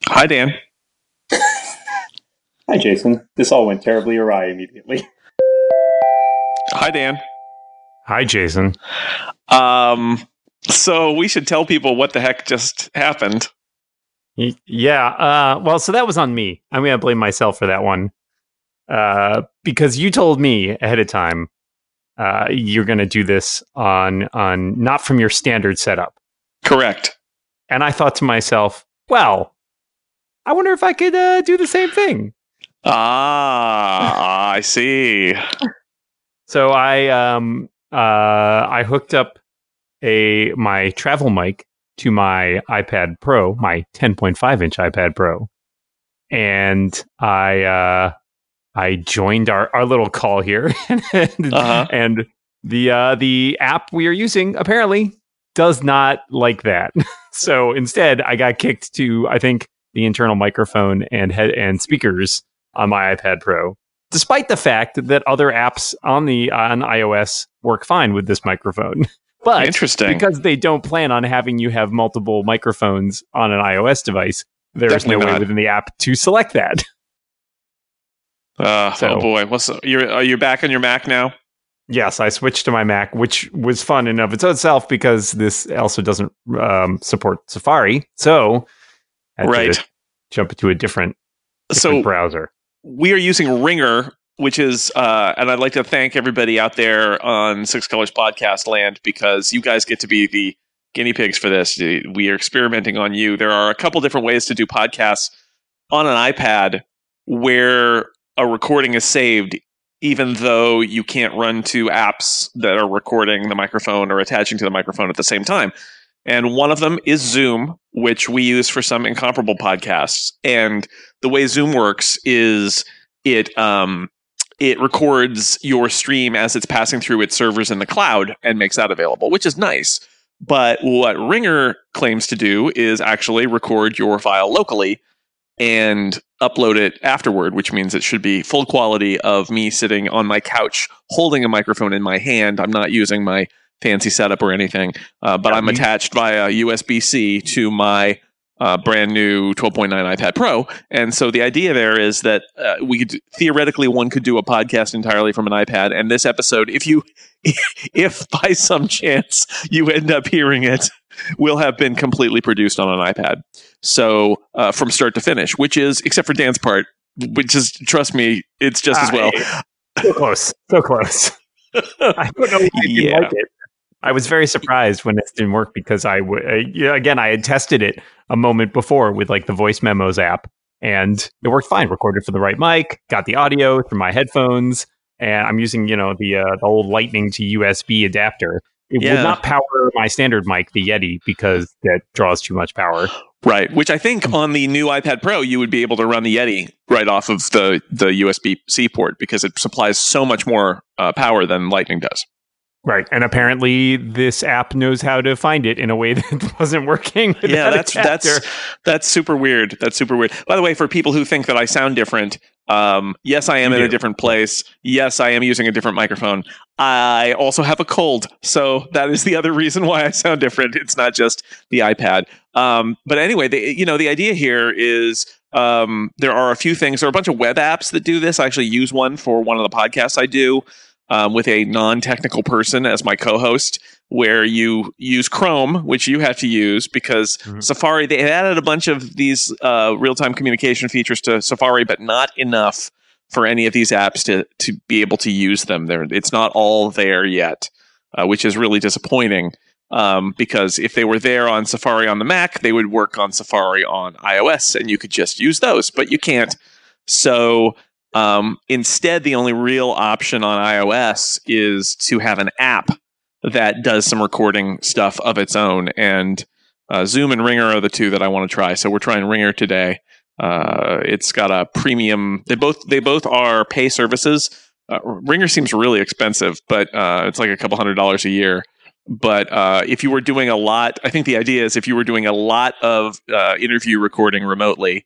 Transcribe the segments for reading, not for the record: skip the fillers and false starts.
Hi, Dan. Hi, Jason. This all went terribly awry immediately. Hi, Dan. Hi, Jason. So we should tell people what the heck just happened. Yeah. Well, so that was on me. I'm going to blame myself for that one. Because you told me ahead of time you're going to do this on not from your standard setup. Correct. And I thought to myself, well, I wonder if I could do the same thing. I see. So I hooked up my travel mic to my iPad Pro, my 10.5-inch iPad Pro, and I joined our little call here, and the app we are using apparently does not like that. So instead, I got kicked to, I think, the internal microphone and speakers on my iPad Pro, despite the fact that other apps on iOS work fine with this microphone. But interesting, because they don't plan on having you have multiple microphones on an iOS device, there's no way within the app to select that. Oh boy, are you back on your Mac now? Yes, I switched to my Mac, which was fun in of itself because this also doesn't support Safari. So I had to jump into a different browser. We are using Ringer, which is, and I'd like to thank everybody out there on Six Colors Podcast Land, because you guys get to be the guinea pigs for this. We are experimenting on you. There are a couple different ways to do podcasts on an iPad where a recording is saved, even though you can't run two apps that are recording the microphone or attaching to the microphone at the same time. And one of them is Zoom, which we use for some incomparable podcasts. And the way Zoom works is it records your stream as it's passing through its servers in the cloud and makes that available, which is nice. But what Ringer claims to do is actually record your file locally and upload it afterward, which means it should be full quality of me sitting on my couch holding a microphone in my hand. I'm not using my fancy setup or anything, but I'm attached via USB-C to my brand new 12.9 iPad Pro. And so the idea there is that theoretically one could do a podcast entirely from an iPad. And this episode, if by some chance you end up hearing it, will have been completely produced on an iPad. So from start to finish, which is, except for Dan's part, which is, trust me, it's just as well. So close. I don't know why you like it. I was very surprised when this didn't work because I had tested it a moment before with like the voice memos app, and it worked fine. Recorded for the right mic, got the audio through my headphones, and I'm using the old Lightning to USB adapter. It would not power my standard mic, the Yeti, because that draws too much power. Right, which I think on the new iPad Pro you would be able to run the Yeti right off of the USB-C port because it supplies so much more power than Lightning does. Right, and apparently this app knows how to find it in a way that wasn't working. That's super weird. That's super weird. By the way, for people who think that I sound different, yes, I am in a different place. Yes, I am using a different microphone. I also have a cold, so that is the other reason why I sound different. It's not just the iPad. But anyway, the idea here is there are a few things. There are a bunch of web apps that do this. I actually use one for one of the podcasts I do. With a non-technical person as my co-host, where you use Chrome, which you have to use because Safari, they added a bunch of these real-time communication features to Safari, but not enough for any of these apps to be able to use them. It's not all there yet, which is really disappointing because if they were there on Safari on the Mac, they would work on Safari on iOS, and you could just use those, but you can't. So instead, the only real option on iOS is to have an app that does some recording stuff of its own. And Zoom and Ringer are the two that I want to try. So we're trying Ringer today. It's got a premium. They both are pay services. Ringer seems really expensive, but it's like a couple $100 a year. But if you were doing a lot, I think the idea is if you were doing a lot of interview recording remotely,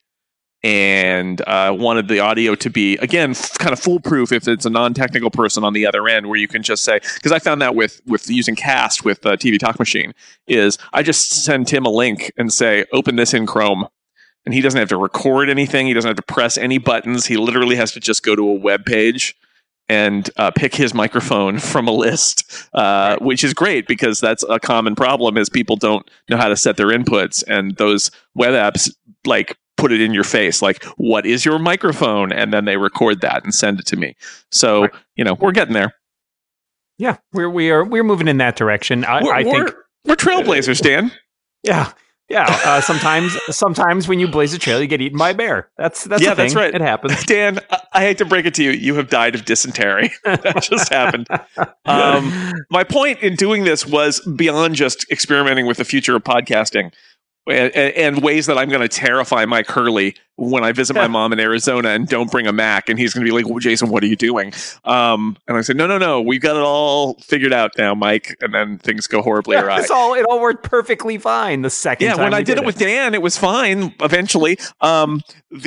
and wanted the audio to be, again, kind of foolproof if it's a non-technical person on the other end, where you can just say, because I found that with using Cast with TV Talk Machine, is I just send Tim a link and say, open this in Chrome, and he doesn't have to record anything. He doesn't have to press any buttons. He literally has to just go to a web page and pick his microphone from a list, which is great because that's a common problem is people don't know how to set their inputs, and those web apps like put it in your face, like, what is your microphone? And then they record that and send it to me. So, we're getting there. Yeah, we're moving in that direction. I think we're trailblazers, Dan. Yeah. Yeah, sometimes when you blaze a trail, you get eaten by a bear. That's the thing. That's right. It happens. Dan, I hate to break it to you. You have died of dysentery. That just happened. My point in doing this was beyond just experimenting with the future of podcasting and ways that I'm going to terrify Mike Hurley when I visit my mom in Arizona and don't bring a Mac. And he's going to be like, well, Jason, what are you doing? And I said, no, we've got it all figured out now, Mike. And then things go horribly awry. It all worked perfectly fine the second time. Yeah, when I did it with Dan, it was fine eventually. My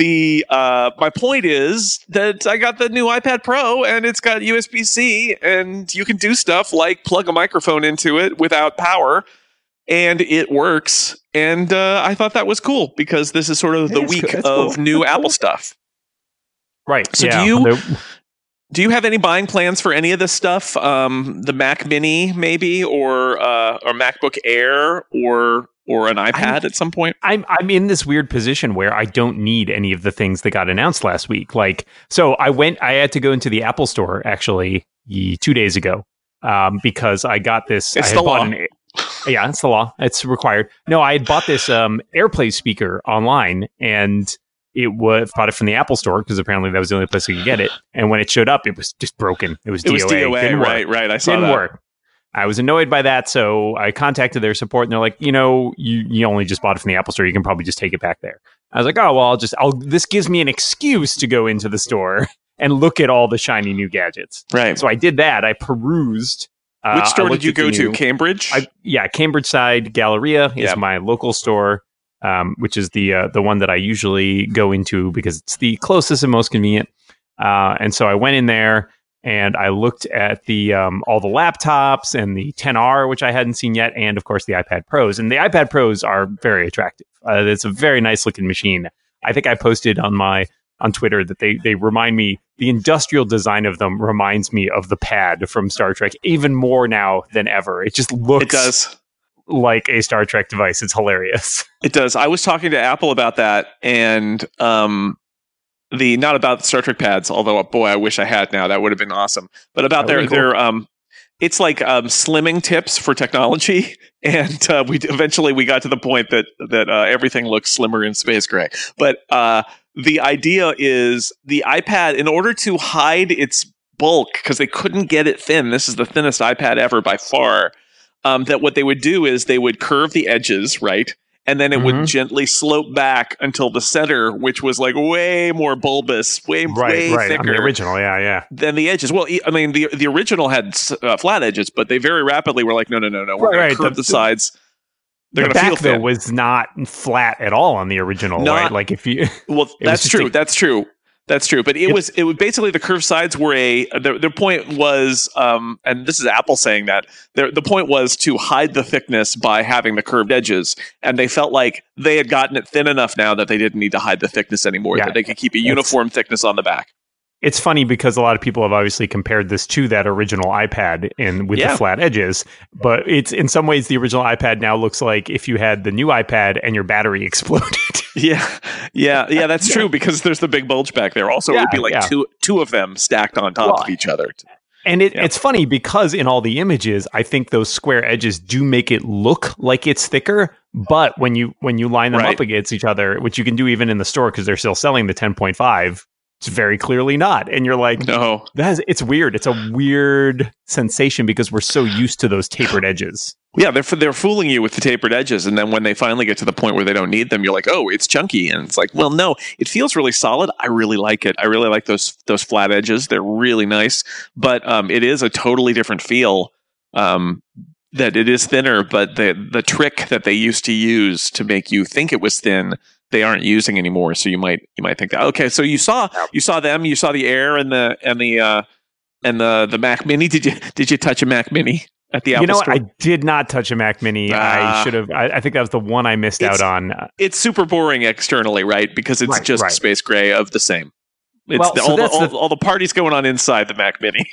point is that I got the new iPad Pro and it's got USB-C and you can do stuff like plug a microphone into it without power. And it works. And I thought that was cool because this is sort of the week of new Apple stuff. Right. So do you have any buying plans for any of this stuff? The Mac Mini, maybe, or MacBook Air, or an iPad at some point? I'm in this weird position where I don't need any of the things that got announced last week. Like, so I had to go into the Apple Store actually 2 days ago because I got this. It's the law. Yeah, it's the law. It's required. No, I had bought this AirPlay speaker online, and bought it from the Apple Store because apparently that was the only place I could get it. And when it showed up, it was just broken. It was DOA. Right. I saw Didn't that. work. I was annoyed by that, so I contacted their support, and they're like, you only just bought it from the Apple Store. You can probably just take it back there. I was like, oh well, this gives me an excuse to go into the store and look at all the shiny new gadgets. Right. So I did that. I perused. Which store did you go to? Cambridge? Cambridge side Galleria is my local store, which is the one that I usually go into because it's the closest and most convenient. And so I went in there and I looked at the all the laptops and the XR, which I hadn't seen yet, and of course the iPad Pros. And the iPad Pros are very attractive. It's a very nice looking machine. I think I posted on Twitter that they remind me, the industrial design of them reminds me of the pad from Star Trek even more now than ever. It just looks like a Star Trek device. It's hilarious. It does. I was talking to Apple about that and not about the Star Trek pads, although boy, I wish I had now. That would have been awesome. But about their it's like slimming tips for technology. And we got to the point that everything looks slimmer in space gray. But the idea is the iPad, in order to hide its bulk, because they couldn't get it thin, this is the thinnest iPad ever by far, that what they would do is they would curve the edges, right? And then it would gently slope back until the center, which was like way more bulbous, way thicker. On the original, yeah. Than the edges. Well, I mean, the original had flat edges, but they very rapidly were like, no. We're going to curve the sides. The back though was not flat at all on the original, right? Like if you, that's true. But it was basically the curved sides were the point was, and this is Apple saying that the point was to hide the thickness by having the curved edges, and they felt like they had gotten it thin enough now that they didn't need to hide the thickness anymore. That they could keep a uniform thickness on the back. It's funny because a lot of people have obviously compared this to that original iPad with the flat edges, but it's in some ways the original iPad now looks like if you had the new iPad and your battery exploded. Yeah, that's true because there's the big bulge back there. Also, it would be like two of them stacked on top of each other. And it's funny because in all the images, I think those square edges do make it look like it's thicker. But when you line them up against each other, which you can do even in the store because they're still selling the 10.5, it's very clearly not. And you're like, no, it's weird. It's a weird sensation because we're so used to those tapered edges. Yeah, they're fooling you with the tapered edges. And then when they finally get to the point where they don't need them, you're like, oh, it's chunky. And it's like, well, no, it feels really solid. I really like it. I really like those flat edges. They're really nice. But it is a totally different feel. That it is thinner, but the trick that they used to use to make you think it was thin, they aren't using anymore. So you might think that. Okay, so you saw them, you saw the Air and the Mac Mini. Did you touch a Mac Mini? at the Apple Store? I did not touch a Mac Mini. I should have. I think that was the one I missed out on. It's super boring externally, right? Because it's just space gray of the same. It's all the parties going on inside the Mac Mini.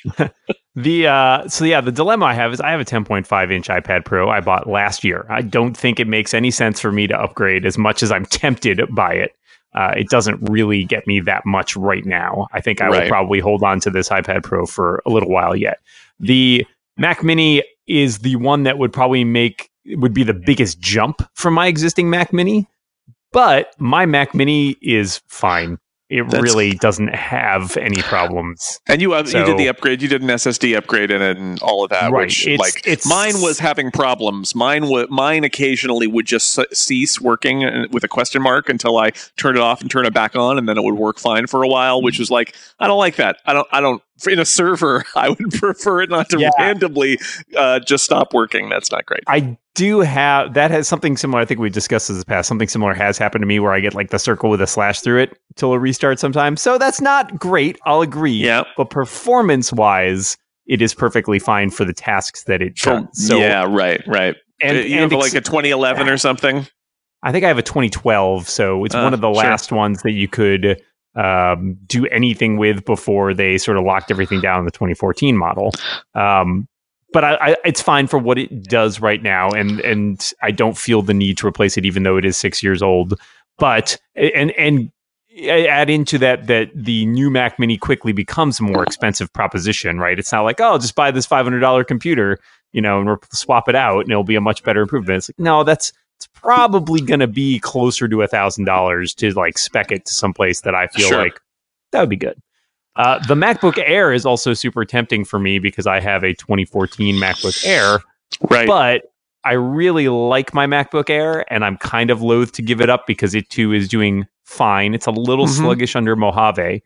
The dilemma I have is I have a 10.5 inch iPad Pro I bought last year. I don't think it makes any sense for me to upgrade as much as I'm tempted by it. It doesn't really get me that much right now. I think I will probably hold on to this iPad Pro for a little while yet. The Mac Mini is the one that would probably would be the biggest jump from my existing Mac Mini, but my Mac Mini is fine. It really doesn't have any problems. And you did the upgrade. You did an SSD upgrade in it and all of that. Right. Which mine was having problems. Mine occasionally would just cease working with a question mark until I turned it off and turn it back on, and then it would work fine for a while. Which was like, I don't like that. I don't. In a server, I would prefer it not to randomly just stop working. That's not great. I do have that has something similar. I think we discussed this in the past. Something similar has happened to me where I get like the circle with a slash through it till it restarts sometimes. So that's not great. I'll agree. Yeah. But performance wise, it is perfectly fine for the tasks that it does. So, right. And you have like a 2011 or something? I think I have a 2012. So it's one of the last ones that you could do anything with before they sort of locked everything down in the 2014 model. But it's fine for what it does right now, and I don't feel the need to replace it, even though it is 6 years old. But and add into that the new Mac Mini quickly becomes a more expensive proposition, right? It's not like, oh, just buy this $500 computer, and swap it out, and it'll be a much better improvement. It's like, no, it's probably going to be closer to $1,000 to like spec it to someplace that I feel like that would be good. The MacBook Air is also super tempting for me because I have a 2014 MacBook Air, right? But I really like my MacBook Air, and I'm kind of loath to give it up because it too is doing fine. It's a little sluggish under Mojave.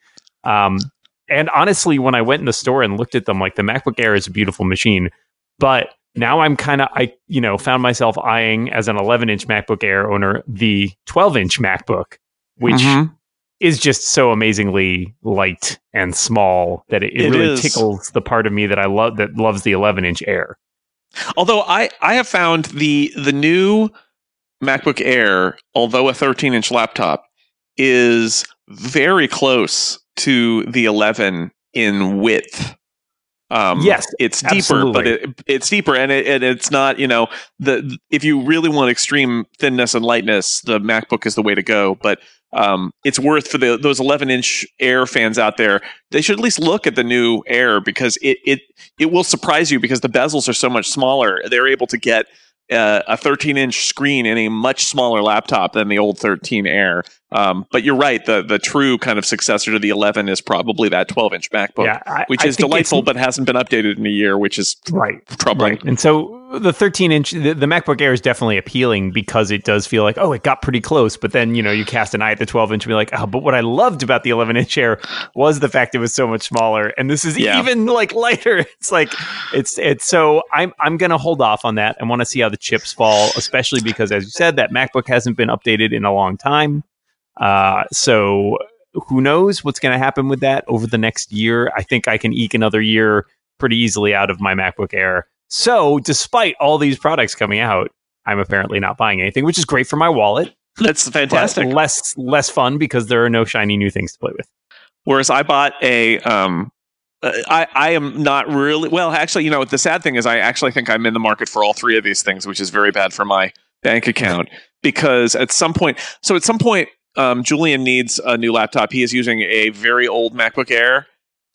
And honestly, when I went in the store and looked at them, like the MacBook Air is a beautiful machine, but now I'm found myself eyeing as an 11-inch MacBook Air owner the 12-inch MacBook, which is just so amazingly light and small that it really tickles the part of me that I love that loves the 11-inch Air. Although I have found the new MacBook Air, although a 13-inch laptop, is very close to the 11 in width. Yes, it's deeper, absolutely. but it's deeper, and it's not. If you really want extreme thinness and lightness, the MacBook is the way to go. But it's worth for those 11-inch Air fans out there. They should at least look at the new Air because it will surprise you because the bezels are so much smaller. They're able to get a 13-inch screen in a much smaller laptop than the old 13 Air. But you're right. The true kind of successor to the 11 is probably that 12-inch MacBook, which is delightful, but hasn't been updated in a year, which is troubling. Right. And so the 13-inch, the MacBook Air is definitely appealing because it does feel like, oh, it got pretty close. But then, you cast an eye at the 12-inch and be like, oh, but what I loved about the 11-inch Air was the fact it was so much smaller. And this is even like lighter. It's like, it's so I'm going to hold off on that and want to see how the chips fall, especially because, as you said, that MacBook hasn't been updated in a long time. So who knows what's going to happen with that over the next year. I think I can eke another year pretty easily out of my MacBook Air. So despite all these products coming out, I'm apparently not buying anything, which is great for my wallet. That's fantastic. Less fun because there are no shiny new things to play with. Whereas I bought a, I am not really, well, actually, the sad thing is I actually think I'm in the market for all three of these things, which is very bad for my bank account because at some point, Julian needs a new laptop. He is using a very old MacBook Air.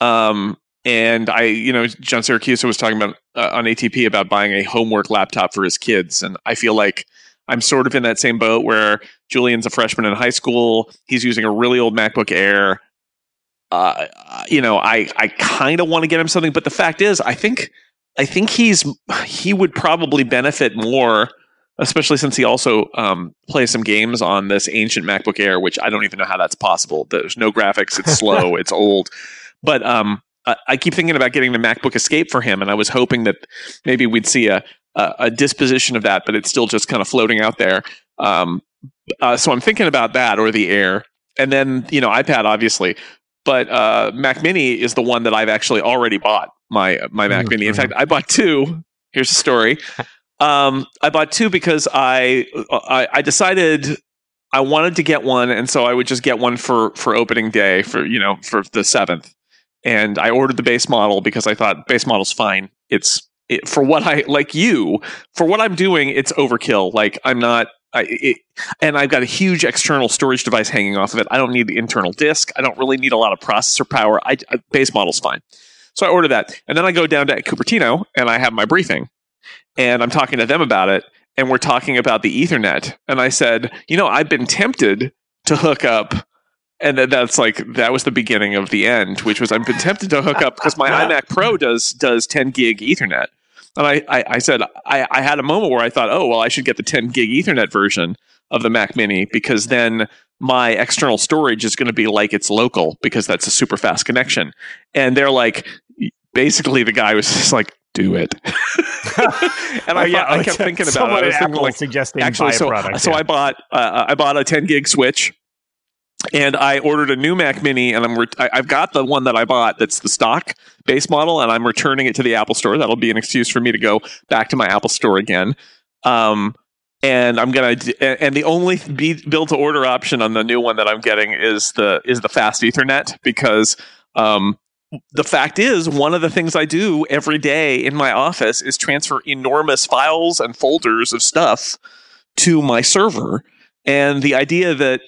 And John Syracuse was talking about on ATP about buying a homework laptop for his kids. And I feel like I'm sort of in that same boat where Julian's a freshman in high school. He's using a really old MacBook Air. I kind of want to get him something, but the fact is, I think he would probably benefit more, especially since he also plays some games on this ancient MacBook Air, which I don't even know how that's possible. There's no graphics. It's slow. It's old. But I keep thinking about getting the MacBook Escape for him, and I was hoping that maybe we'd see a disposition of that, but it's still just kind of floating out there. So I'm thinking about that or the Air, and then iPad, obviously. But Mac Mini is the one that I've actually already bought, my Mac Mini. In fact, I bought two Here's the story. I bought two because I decided I wanted to get one, and so I would just get one for opening day for the 7th. And I ordered the base model because I thought base model's fine. For what I'm doing, it's overkill. Like I'm not. And I've got a huge external storage device hanging off of it. I don't need the internal disk. I don't really need a lot of processor power. Base model's fine. So I order that. And then I go down to Cupertino and I have my briefing. And I'm talking to them about it. And we're talking about the Ethernet. And I said, I've been tempted to hook up. And that was the beginning of the end, which was I've been tempted to hook up because my iMac Pro does 10 gig Ethernet. And I said, I had a moment where I thought, oh, well, I should get the 10 gig Ethernet version of the Mac Mini because then my external storage is going to be like it's local because that's a super fast connection. And they're like, basically the guy was just like, do it. And I kept thinking about it. I was thinking like, suggesting actually, so I bought a 10 gig switch. And I ordered a new Mac Mini, and I've got the one that I bought that's the stock base model, and I'm returning it to the Apple Store. That'll be an excuse for me to go back to my Apple Store again. And I'm and the only build to order option on the new one that I'm getting is the fast Ethernet because the fact is one of the things I do every day in my office is transfer enormous files and folders of stuff to my server. And the idea that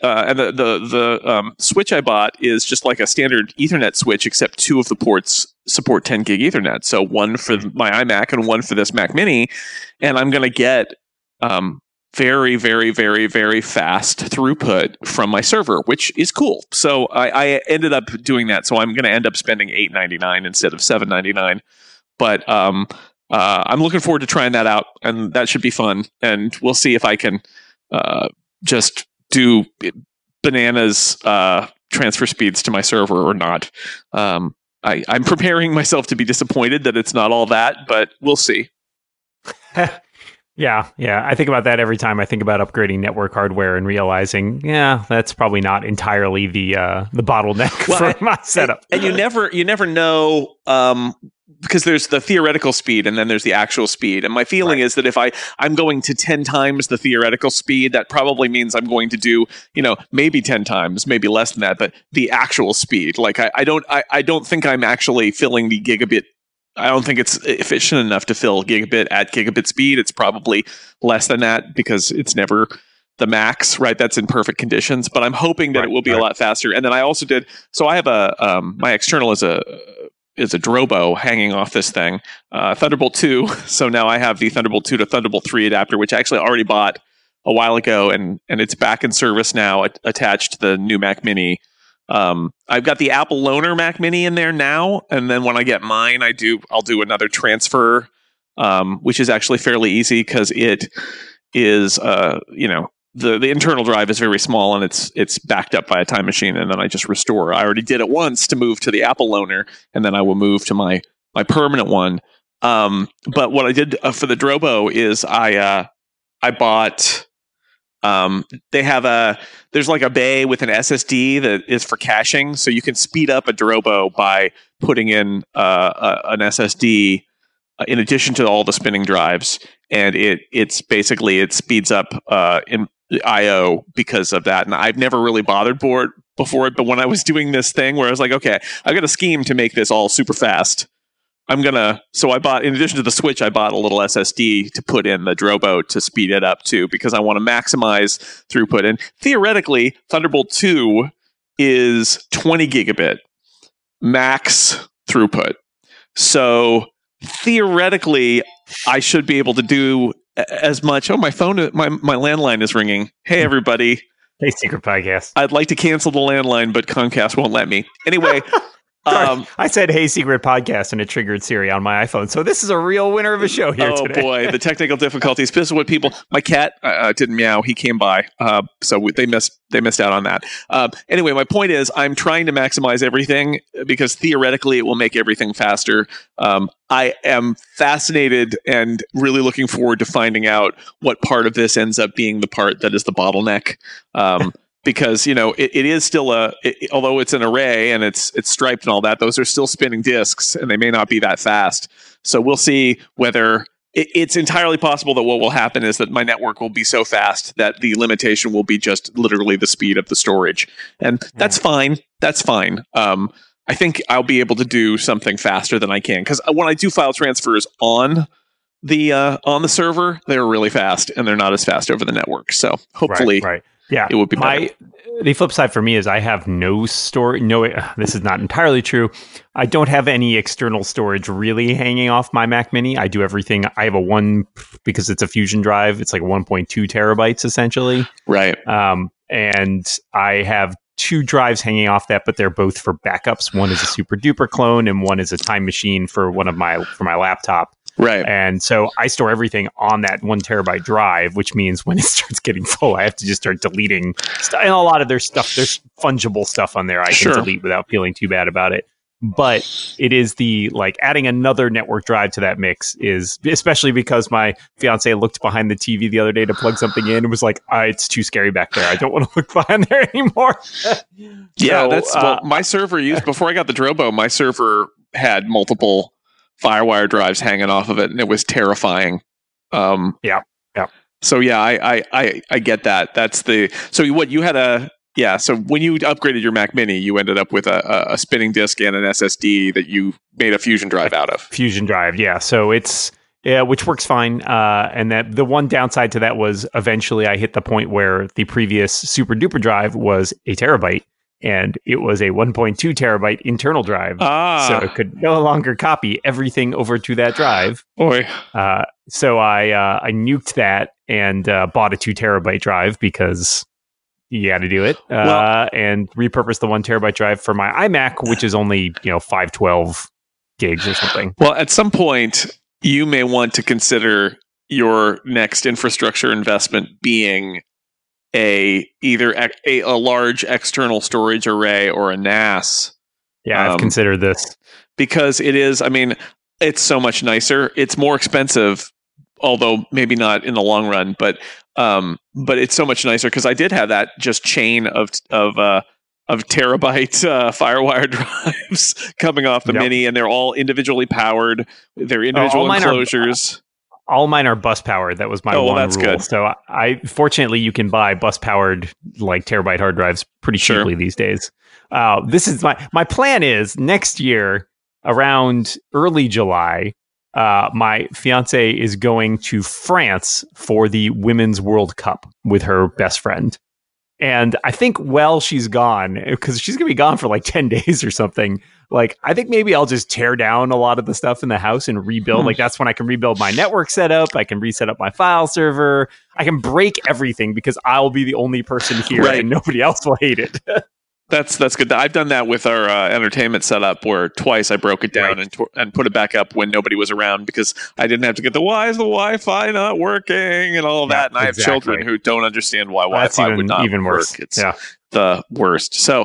the switch I bought is just like a standard Ethernet switch, except two of the ports support 10 gig Ethernet. So one for my iMac and one for this Mac Mini. And I'm going to get very, very, very, very fast throughput from my server, which is cool. So I ended up doing that. So I'm going to end up spending $8.99 instead of $7.99. But I'm looking forward to trying that out, and that should be fun. And we'll see if I can just do bananas transfer speeds to my server or not. I'm preparing myself to be disappointed that it's not all that, but we'll see. Yeah. I think about that every time I think about upgrading network hardware and realizing, that's probably not entirely the bottleneck for my setup. And you never know. Because there's the theoretical speed and then there's the actual speed. And my feeling is that if I'm going to 10 times the theoretical speed, that probably means I'm going to do, maybe 10 times, maybe less than that, but the actual speed. Like I don't think I'm actually filling the gigabit. I don't think it's efficient enough to fill gigabit at gigabit speed. It's probably less than that because it's never the max, right? That's in perfect conditions, but I'm hoping that it will be a lot faster. And then I also I have my external is a Drobo hanging off this thing, Thunderbolt 2. So now I have the Thunderbolt 2 to Thunderbolt 3 adapter, which I actually already bought a while ago, and it's back in service now, attached to the new Mac Mini. I've got the Apple Loaner Mac Mini in there now, and then when I get mine, I'll do another transfer, which is actually fairly easy because it is, the internal drive is very small and it's backed up by a time machine, and then I just restore. I already did it once to move to the Apple Loaner, and then I will move to my permanent one. But what I did for the Drobo is I bought. There's like a bay with an SSD that is for caching, so you can speed up a Drobo by putting in an SSD in addition to all the spinning drives, and it speeds up in I/O because of that. And I've never really bothered before it, but when I was doing this thing where I was like, okay, I've got a scheme to make this all super fast. So I bought, in addition to the switch, I bought a little SSD to put in the Drobo to speed it up too, because I want to maximize throughput. And theoretically, Thunderbolt 2 is 20 gigabit max throughput. So theoretically, I should be able to do as much. Oh, my phone, my landline is ringing. Hey, everybody. Hey, Secret Podcast. I'd like to cancel the landline, but Comcast won't let me. Anyway. I said, hey, Secret Podcast, and it triggered Siri on my iPhone. So this is a real winner of a show here today. Oh, boy. The technical difficulties. This is what people... My cat didn't meow. He came by. So they missed out on that. Anyway, my point is I'm trying to maximize everything because theoretically it will make everything faster. I am fascinated and really looking forward to finding out what part of this ends up being the part that is the bottleneck. Because, it is still although it's an array and it's striped and all that, those are still spinning disks and they may not be that fast. So we'll see whether it's entirely possible that what will happen is that my network will be so fast that the limitation will be just literally the speed of the storage. And that's fine. That's fine. I think I'll be able to do something faster than I can. Because when I do file transfers on the server, they're really fast, and they're not as fast over the network. So hopefully yeah, it would be better. The flip side for me is I have no storage. No, this is not entirely true. I don't have any external storage really hanging off my Mac Mini. I do everything. I have because it's a Fusion drive. It's like 1.2 terabytes essentially. Right. And I have 2 drives hanging off that, but they're both for backups. One is a super duper clone, and one is a time machine for my laptop. Right. And so I store everything on that 1 terabyte drive, which means when it starts getting full, I have to just start deleting stuff. And a lot of their stuff, there's fungible stuff on there I can delete without feeling too bad about it. But it is adding another network drive to that mix is, especially because my fiance looked behind the TV the other day to plug something in and was like, it's too scary back there. I don't want to look behind there anymore. My server before I got the Drobo, my server had multiple FireWire drives hanging off of it, and it was terrifying. Yeah. So yeah, I get that. So what you had so when you upgraded your Mac Mini, you ended up with a spinning disk and an SSD that you made a Fusion drive out of. Fusion drive, yeah. So it's which works fine. And that the one downside to that was eventually I hit the point where the previous super duper drive was a terabyte. And it was a 1.2 terabyte internal drive. So it could no longer copy everything over to that drive. Boy. So I nuked that and bought a 2 terabyte drive because you got to do it. And repurposed the 1 terabyte drive for my iMac, which is only 512 gigs or something. Well, at some point, you may want to consider your next infrastructure investment being either a large external storage array or a NAS. Yeah, I've considered this. Because it is, it's so much nicer. It's more expensive, although maybe not in the long run, but it's so much nicer because I did have that just chain of terabyte FireWire drives coming off the Mini, and they're all individually powered. They're individual enclosures. All mine are bus powered. That was my one that's rule. good. So fortunately you can buy bus powered terabyte hard drives pretty cheaply these days. This is my plan is next year around early July. My fiance is going to France for the Women's World Cup with her best friend. And I think while she's gone, because she's going to be gone for 10 days or something, I think maybe I'll just tear down a lot of the stuff in the house and rebuild. That's when I can rebuild my network setup. I can reset up my file server. I can break everything because I'll be the only person here and nobody else will hate it. That's good. I've done that with our entertainment setup where twice I broke it down and put it back up when nobody was around because I didn't have to get why is the Wi-Fi not working and all of that. And I have children who don't understand why Wi-Fi would not worse. Work. It's the worst. So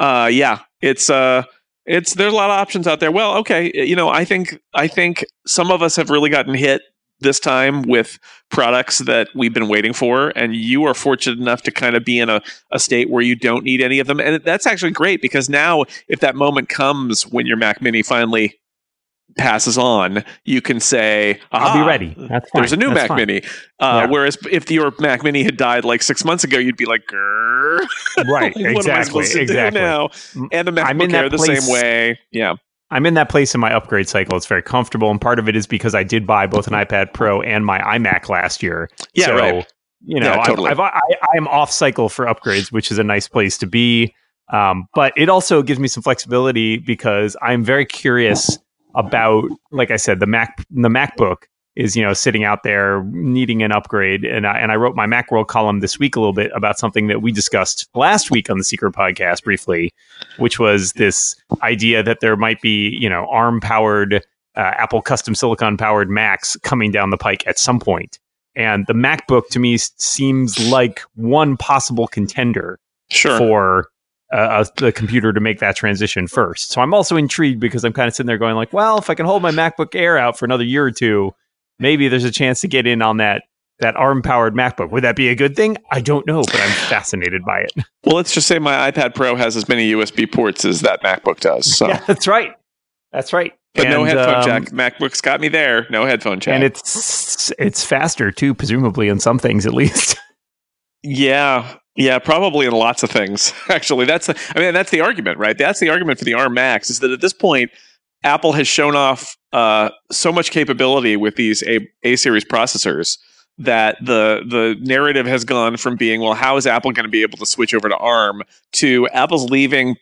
it's there's a lot of options out there. Well, okay, I think some of us have really gotten hit this time with products that we've been waiting for, and you are fortunate enough to kind of be in a state where you don't need any of them, and that's actually great because now if that moment comes when your Mac Mini finally passes on, you can say, I'll be ready. That's fine. There's a new Mac Mini. Whereas if your Mac Mini had died 6 months ago, you'd be like, grrr. Right, what am I supposed to do now? And the MacBook Air the same way. Yeah. I'm in that place in my upgrade cycle. It's very comfortable, and part of it is because I did buy both an iPad Pro and my iMac last year. Yeah, so, right. Totally. I'm off cycle for upgrades, which is a nice place to be. But it also gives me some flexibility because I'm very curious about, like I said, the MacBook is sitting out there needing an upgrade, and I wrote my Macworld column this week a little bit about something that we discussed last week on the Secret Podcast briefly, which was this idea that there might be ARM powered Apple custom silicon powered Macs coming down the pike at some point, and the MacBook to me seems like one possible contender for the computer to make that transition first. So I'm also intrigued because I'm kind of sitting there going if I can hold my MacBook Air out for another year or two, maybe there's a chance to get in on that ARM-powered MacBook. Would that be a good thing? I don't know, but I'm fascinated by it. Well, let's just say my iPad Pro has as many USB ports as that MacBook does. So. Yeah, that's right. That's right. But no headphone jack. MacBook's got me there. No headphone jack. And it's faster too, presumably in some things at least. Yeah, probably in lots of things. Actually, that's the argument, right? That's the argument for the ARM Macs, is that at this point, Apple has shown off so much capability with these A series processors that the narrative has gone from being, well, how is Apple going to be able to switch over to ARM, to Apple's leaving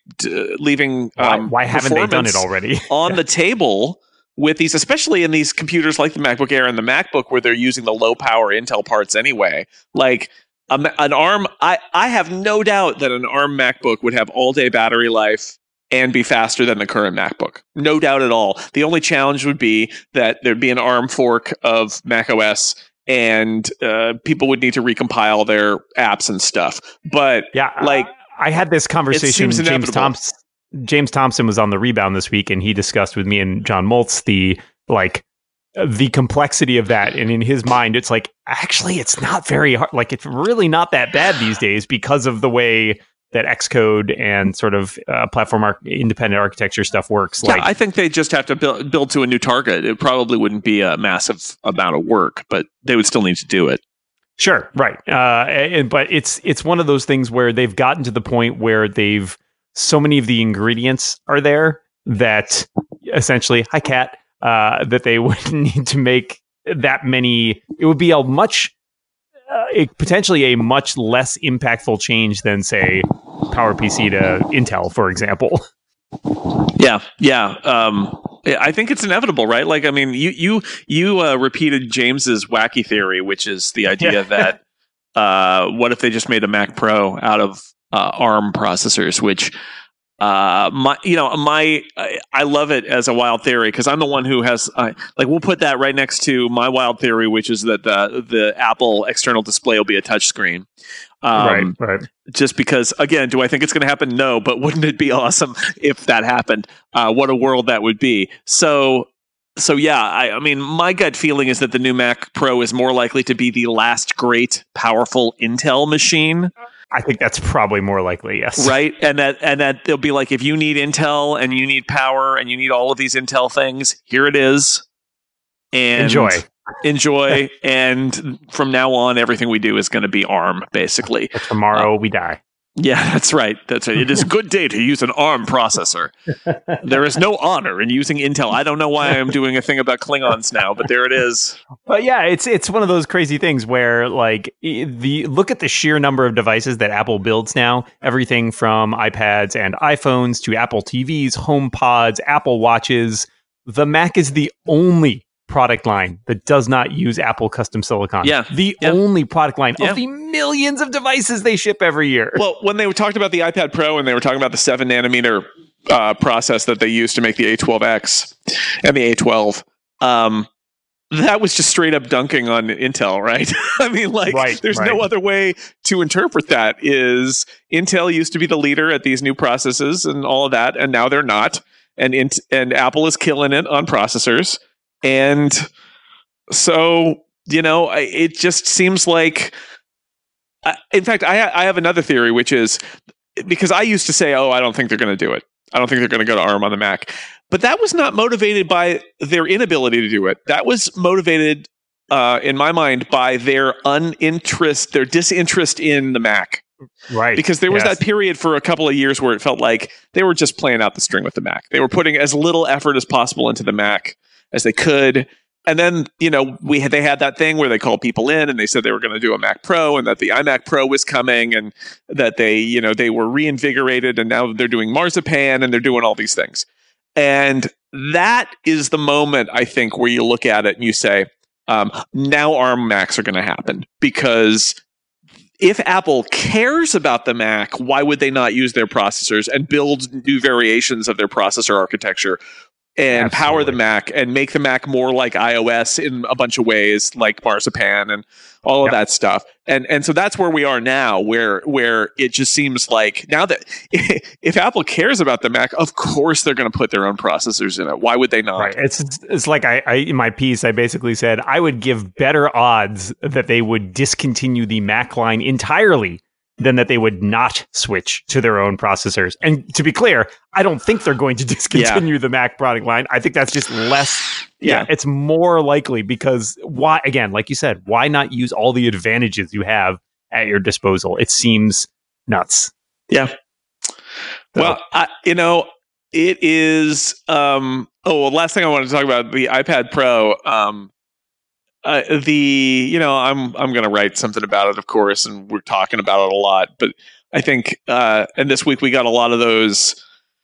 why haven't they done it already on the table with these, especially in these computers like the MacBook Air and the MacBook, where they're using the low power Intel parts anyway. Like an ARM, I have no doubt that an ARM MacBook would have all day battery life and be faster than the current MacBook. No doubt at all. The only challenge would be that there'd be an ARM fork of macOS, and people would need to recompile their apps and stuff. But I had this conversation. James Thompson was on The Rebound this week, and he discussed with me and John Moltz the complexity of that. And in his mind, it's like, actually, it's not very hard. Like, it's really not that bad these days because of the way that Xcode and sort of platform independent architecture stuff works. Yeah, I think they just have to build to a new target. It probably wouldn't be a massive amount of work, but they would still need to do it. Sure, right. But it's one of those things where they've gotten to the point where so many of the ingredients are there that essentially, hi Cat, that they wouldn't need to make that many. It would be potentially a much less impactful change than, say, PowerPC to Intel, for example. Yeah. I think it's inevitable, right? Like, I mean, you repeated James's wacky theory, which is the idea that what if they just made a Mac Pro out of ARM processors, which I love it as a wild theory, because I'm the one who has we'll put that right next to my wild theory, which is that the Apple external display will be a touchscreen. Right. Just because, again, do I think it's going to happen? No, but wouldn't it be awesome if that happened? What a world that would be. So yeah, I mean, my gut feeling is that the new Mac Pro is more likely to be the last great, powerful Intel machine. I think that's probably more likely, yes. Right? And that they'll be like, if you need Intel and you need power and you need all of these Intel things, here it is. And enjoy. And from now on, everything we do is going to be ARM, basically. Tomorrow we die. Yeah, that's right. It is a good day to use an ARM processor. There is no honor in using Intel. I don't know why I'm doing a thing about Klingons now, but there it is. But yeah, it's one of those crazy things where, like, look at the sheer number of devices that Apple builds now. Everything from iPads and iPhones to Apple TVs, HomePods, Apple Watches. The Mac is the only product line that does not use Apple custom silicon. Yeah. The only product line of the millions of devices they ship every year. Well, when they talked about the iPad Pro and they were talking about the 7 nanometer process that they used to make the A12X and the A12, that was just straight up dunking on Intel, right? I mean, there's no other way to interpret that. Is Intel used to be the leader at these new processes and all of that, and now they're not. And Apple is killing it on processors. And so, it just seems like, in fact, I have another theory, which is, because I used to say, I don't think they're going to do it. I don't think they're going to go to ARM on the Mac. But that was not motivated by their inability to do it. That was motivated, in my mind, by their disinterest in the Mac. Right. Because there was that period for a couple of years where it felt like they were just playing out the string with the Mac. They were putting as little effort as possible into the Mac as they could. And then, they had that thing where they called people in and they said they were going to do a Mac Pro and that the iMac Pro was coming and that they were reinvigorated and now they're doing Marzipan and they're doing all these things. And that is the moment, I think, where you look at it and you say, now ARM Macs are going to happen. Because if Apple cares about the Mac, why would they not use their processors and build new variations of their processor architecture and power the Mac and make the Mac more like iOS in a bunch of ways, like Marzipan and all of that stuff. And so that's where we are now, where it just seems like now that if Apple cares about the Mac, of course they're going to put their own processors in it. Why would they not? Right. It's like I in my piece, I basically said I would give better odds that they would discontinue the Mac line entirely than that they would not switch to their own processors. And to be clear, I don't think they're going to discontinue the Mac product line. I think that's just less. Yeah, it's more likely because why? Again, like you said, why not use all the advantages you have at your disposal? It seems nuts. Yeah. So, well, it is. Last thing I wanted to talk about, the iPad Pro. I'm going to write something about it, of course, and we're talking about it a lot. But I think, and this week we got a lot of those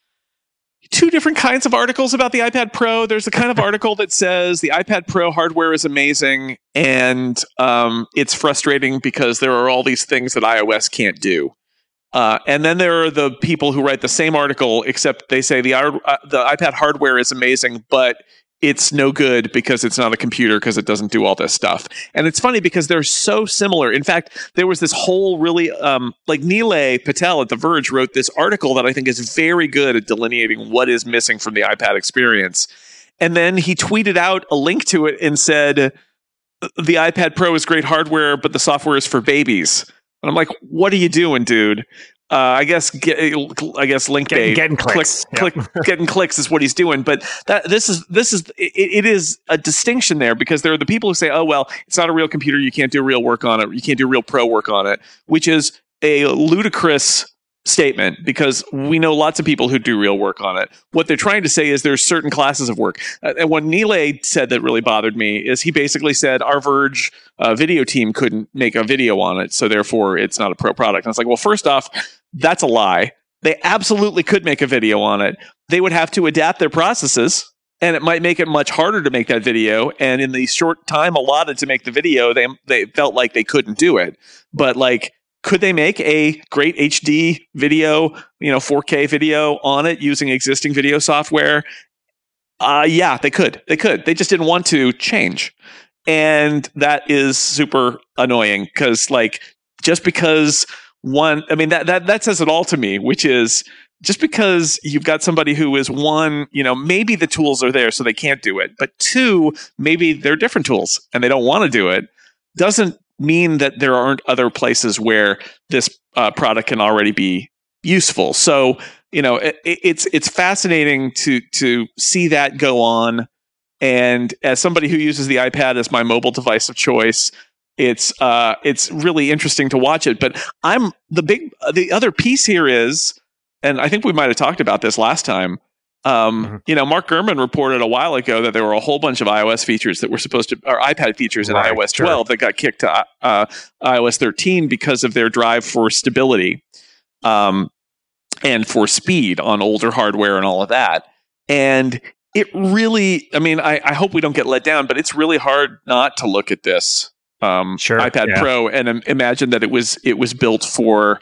two different kinds of articles about the iPad Pro. There's a kind of article that says the iPad Pro hardware is amazing, and it's frustrating because there are all these things that iOS can't do. And then there are the people who write the same article, except they say the iPad hardware is amazing, but it's no good because it's not a computer because it doesn't do all this stuff. And it's funny because they're so similar. In fact, there was this whole really, like Nilay Patel at The Verge wrote this article that I think is very good at delineating what is missing from the iPad experience. And then he tweeted out a link to it and said, the iPad Pro is great hardware, but the software is for babies. And I'm like, what are you doing, dude? I guess link bait, getting clicks, getting clicks is what he's doing. But this is a distinction there because there are the people who say, oh well, it's not a real computer, you can't do real work on it, you can't do real pro work on it, which is a ludicrous statement because we know lots of people who do real work on it. What they're trying to say is there's certain classes of work. And what Nilay said that really bothered me is he basically said our Verge video team couldn't make a video on it, so therefore it's not a pro product. And I was like, well, first off, that's a lie. They absolutely could make a video on it. They would have to adapt their processes, and it might make it much harder to make that video. And in the short time allotted to make the video, they felt like they couldn't do it. But like, could they make a great HD video, 4K video on it using existing video software? Yeah, they could. They could. They just didn't want to change. And that is super annoying because, like, just because that says it all to me, which is just because you've got somebody who is one, maybe the tools are there so they can't do it, but two, maybe they're different tools and they don't want to do it, doesn't mean that there aren't other places where this product can already be useful. So, it's fascinating to see that go on. And as somebody who uses the iPad as my mobile device of choice, it's really interesting to watch it. But the other piece here is, and I think we might have talked about this last time. Mark Gurman reported a while ago that there were a whole bunch of iOS features that were or iPad features in iOS 12 that got kicked to iOS 13 because of their drive for stability and for speed on older hardware and all of that. And it really, I hope we don't get let down, but it's really hard not to look at this iPad Pro and imagine that it was built for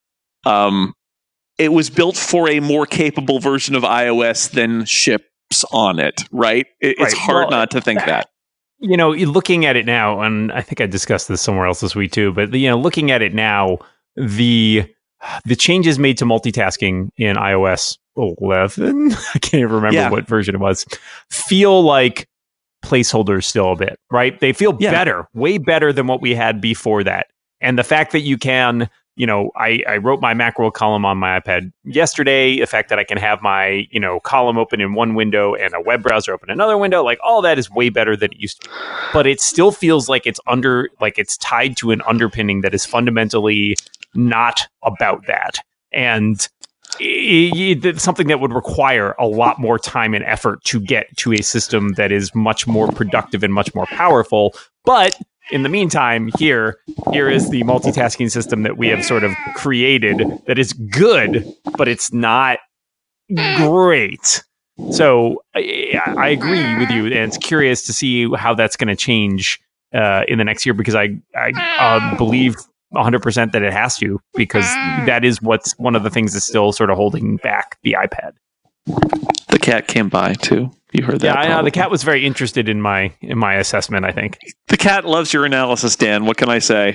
it was built for a more capable version of iOS than ships on it, right? It's hard not to think that. Looking at it now, and I think I discussed this somewhere else this week too, but looking at it now, the changes made to multitasking in iOS 11, I can't even remember what version it was, feel like placeholders still a bit, right? They feel better, way better than what we had before that. And the fact that you can, I wrote my Macworld column on my iPad yesterday. The fact that I can have my, column open in one window and a web browser open in another window, like all that is way better than it used to be. But it still feels like it's tied to an underpinning that is fundamentally not about that. And it's something that would require a lot more time and effort to get to a system that is much more productive and much more powerful. But in the meantime, here is the multitasking system that we have sort of created that is good, but it's not great. So I agree with you, and it's curious to see how that's going to change in the next year, because I believe 100% that it has to, because that is what's one of the things that's still sort of holding back the iPad. The cat came by too. You heard that? Yeah, I know. The cat was very interested in my assessment, I think. The cat loves your analysis, Dan. What can I say?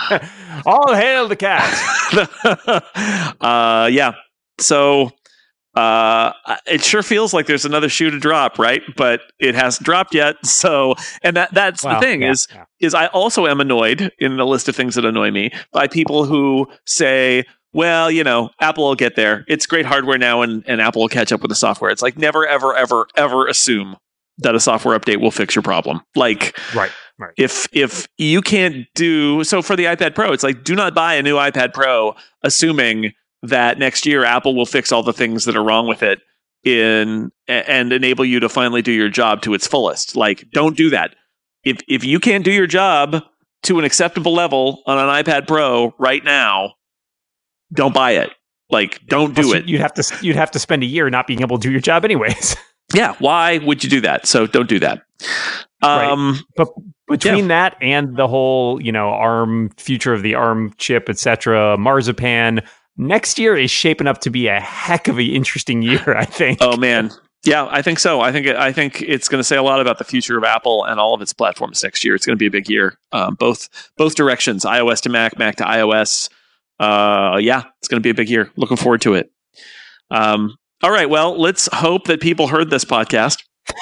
All hail the cat. Yeah. So It sure feels like there's another shoe to drop, right? But it hasn't dropped yet. So, and that's the thing is I also am annoyed in the list of things that annoy me by people who say, well, Apple will get there. It's great hardware now, and Apple will catch up with the software. It's like never, ever, ever, ever assume that a software update will fix your problem. Like, right. If you can't do so for the iPad Pro, it's like do not buy a new iPad Pro assuming that next year Apple will fix all the things that are wrong with it and enable you to finally do your job to its fullest. Like, don't do that. If you can't do your job to an acceptable level on an iPad Pro right now, don't buy it. Like, don't do it. You'd have to spend a year not being able to do your job anyways. Yeah, why would you do that? So don't do that. Right. But between that and the whole, ARM future of the ARM chip, etc., Marzipan, next year is shaping up to be a heck of an interesting year, I think. Oh man. Yeah, I think so. I think it's going to say a lot about the future of Apple and all of its platforms next year. It's going to be a big year. Both directions, iOS to Mac, Mac to iOS. It's going to be a big year. Looking forward to it. All right, well, let's hope that people heard this podcast.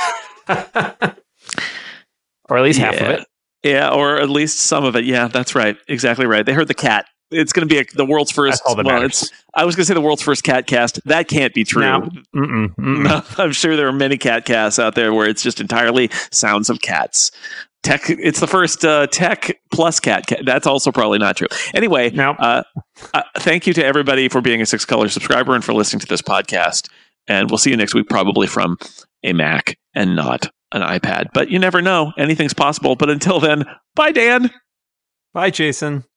Or at least half of it. Yeah, or at least some of it. Yeah, that's right. Exactly right. They heard the cat. It's going to be the world's first. I was going to say the world's first cat cast. That can't be true. No, I'm sure there are many cat casts out there where it's just entirely sounds of cats. Tech. It's the first tech plus cat. That's also probably not true. Anyway, thank you to everybody for being a Six Color subscriber and for listening to this podcast. And we'll see you next week, probably from a Mac and not an iPad. But you never know. Anything's possible. But until then, bye, Dan. Bye, Jason.